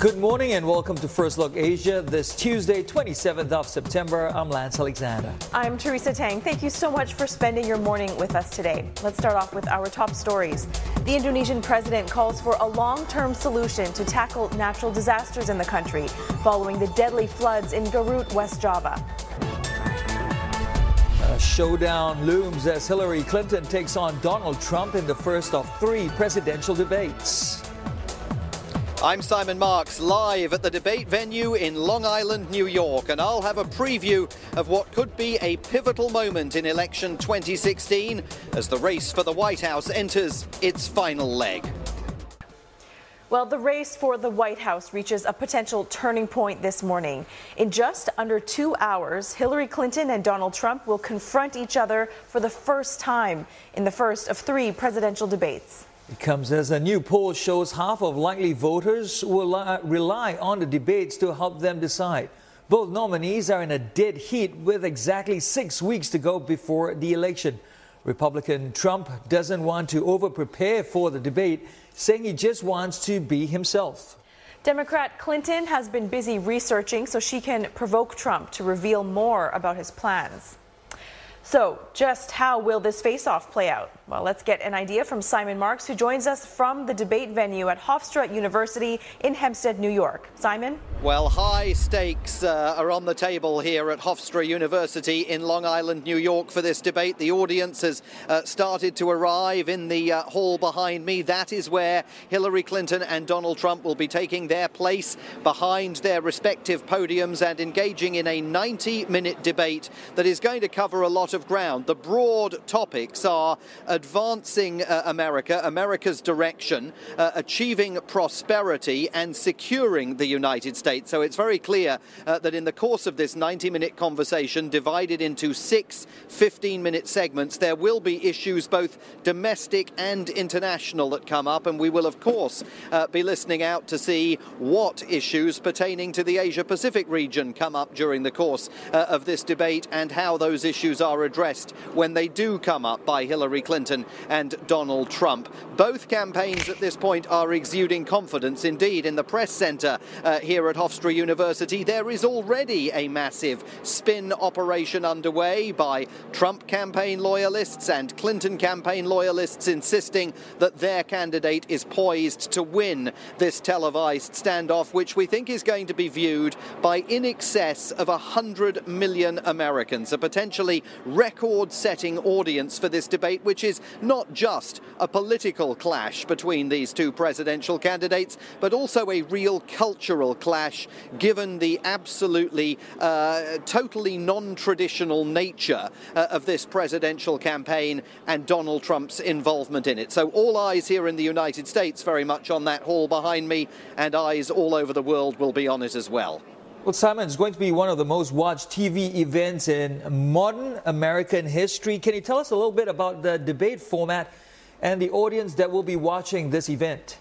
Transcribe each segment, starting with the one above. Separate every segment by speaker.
Speaker 1: Good morning and welcome to First Look Asia this Tuesday, 27th of September. I'm Lance Alexander.
Speaker 2: I'm Teresa Tang. Thank you so much for spending your morning with us today. Let's start off with our top stories. The Indonesian president calls for a long-term solution to tackle natural disasters in the country following the deadly floods in Garut, West Java.
Speaker 1: A showdown looms as Hillary Clinton takes on Donald Trump in the first of 3 presidential debates.
Speaker 3: I'm Simon Marks, live at the debate venue in Long Island, New York, and I'll have a preview of what could be a pivotal moment in election 2016 as the race for the White House enters its final leg.
Speaker 2: Well, the race for the White House reaches a potential turning point this morning. In just under 2 hours, Hillary Clinton and Donald Trump will confront each other for the first time in the first of 3 presidential debates.
Speaker 1: It comes as a new poll shows half of likely voters will rely on the debates to help them decide. Both nominees are in a dead heat with exactly 6 weeks to go before the election. Republican Trump doesn't want to over-prepare for the debate, saying he just wants to be himself.
Speaker 2: Democrat Clinton has been busy researching so she can provoke Trump to reveal more about his plans. So, just how will this face-off play out? Well, let's get an idea from Simon Marks, who joins us from the debate venue at Hofstra University in Hempstead, New York. Simon?
Speaker 3: Well, high stakes are on the table here at Hofstra University in Long Island, New York for this debate. The audience has started to arrive in the hall behind me. That is where Hillary Clinton and Donald Trump will be taking their place behind their respective podiums and engaging in a 90-minute debate that is going to cover a lot of ground. The broad topics are advancing America, America's direction, achieving prosperity and securing the United States. So it's very clear that in the course of this 90-minute conversation, divided into 6 15-minute segments, there will be issues both domestic and international that come up, and we will of course be listening out to see what issues pertaining to the Asia-Pacific region come up during the course of this debate and how those issues are addressed when they do come up by Hillary Clinton and Donald Trump. Both campaigns at this point are exuding confidence. Indeed, in the press centre here at Hofstra University, there is already a massive spin operation underway by Trump campaign loyalists and Clinton campaign loyalists insisting that their candidate is poised to win this televised standoff, which we think is going to be viewed by in excess of 100 million Americans, a potentially record-setting audience for this debate, which is not just a political clash between these 2 presidential candidates, but also a real cultural clash, given the absolutely totally non-traditional nature of this presidential campaign and Donald Trump's involvement in it. So all eyes here in the United States very much on that hall behind me, and eyes all over the world will be on it as well.
Speaker 1: Well, Simon, it's going to be one of the most watched TV events in modern American history. Can you tell us a little bit about the debate format and the audience that will be watching this event?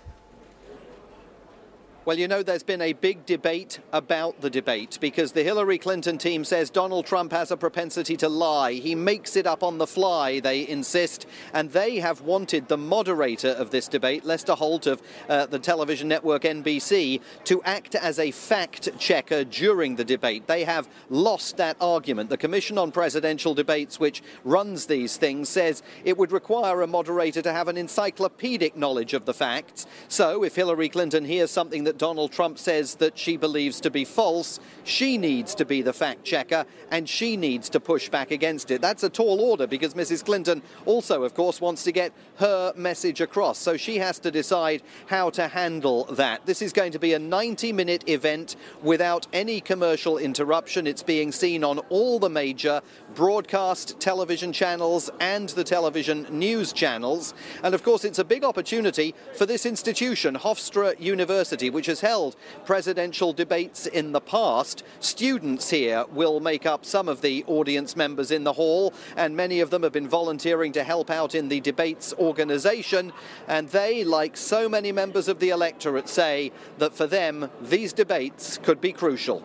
Speaker 3: Well, you know, there's been a big debate about the debate because the Hillary Clinton team says Donald Trump has a propensity to lie. He makes it up on the fly, they insist, and they have wanted the moderator of this debate, Lester Holt of the television network NBC, to act as a fact checker during the debate. They have lost that argument. The Commission on Presidential Debates, which runs these things, says it would require a moderator to have an encyclopedic knowledge of the facts. So if Hillary Clinton hears something that Donald Trump says that she believes to be false, she needs to be the fact checker and she needs to push back against it. That's a tall order because Mrs. Clinton also, of course, wants to get her message across. So she has to decide how to handle that. This is going to be a 90-minute event without any commercial interruption. It's being seen on all the major broadcast television channels and the television news channels. And of course, it's a big opportunity for this institution, Hofstra University, which has held presidential debates in the past. Students here will make up some of the audience members in the hall, and many of them have been volunteering to help out in the debates organization. And they, like so many members of the electorate, say that for them, these debates could be crucial.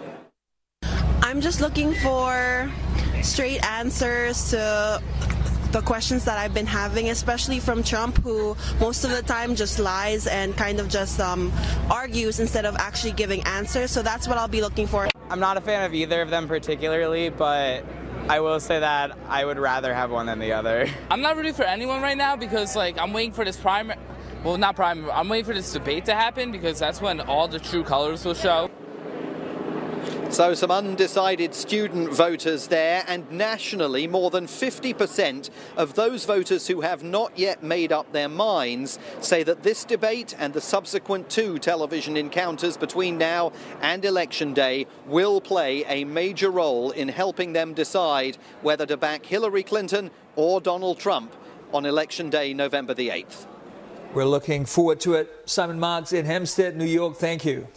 Speaker 4: I'm just looking for straight answers to the questions that I've been having, especially from Trump, who most of the time just lies and kind of just argues instead of actually giving answers. So that's what I'll be looking for.
Speaker 5: I'm not a fan of either of them particularly, but I will say that I would rather have one than the other.
Speaker 6: I'm not rooting for anyone right now because, like, I'm waiting for this I'm waiting for this debate to happen because that's when all the true colors will show.
Speaker 3: So some undecided student voters there, and nationally more than 50% of those voters who have not yet made up their minds say that this debate and the subsequent 2 television encounters between now and Election Day will play a major role in helping them decide whether to back Hillary Clinton or Donald Trump on Election Day, November the 8th.
Speaker 1: We're looking forward to it. Simon Marks in Hempstead, New York. Thank you.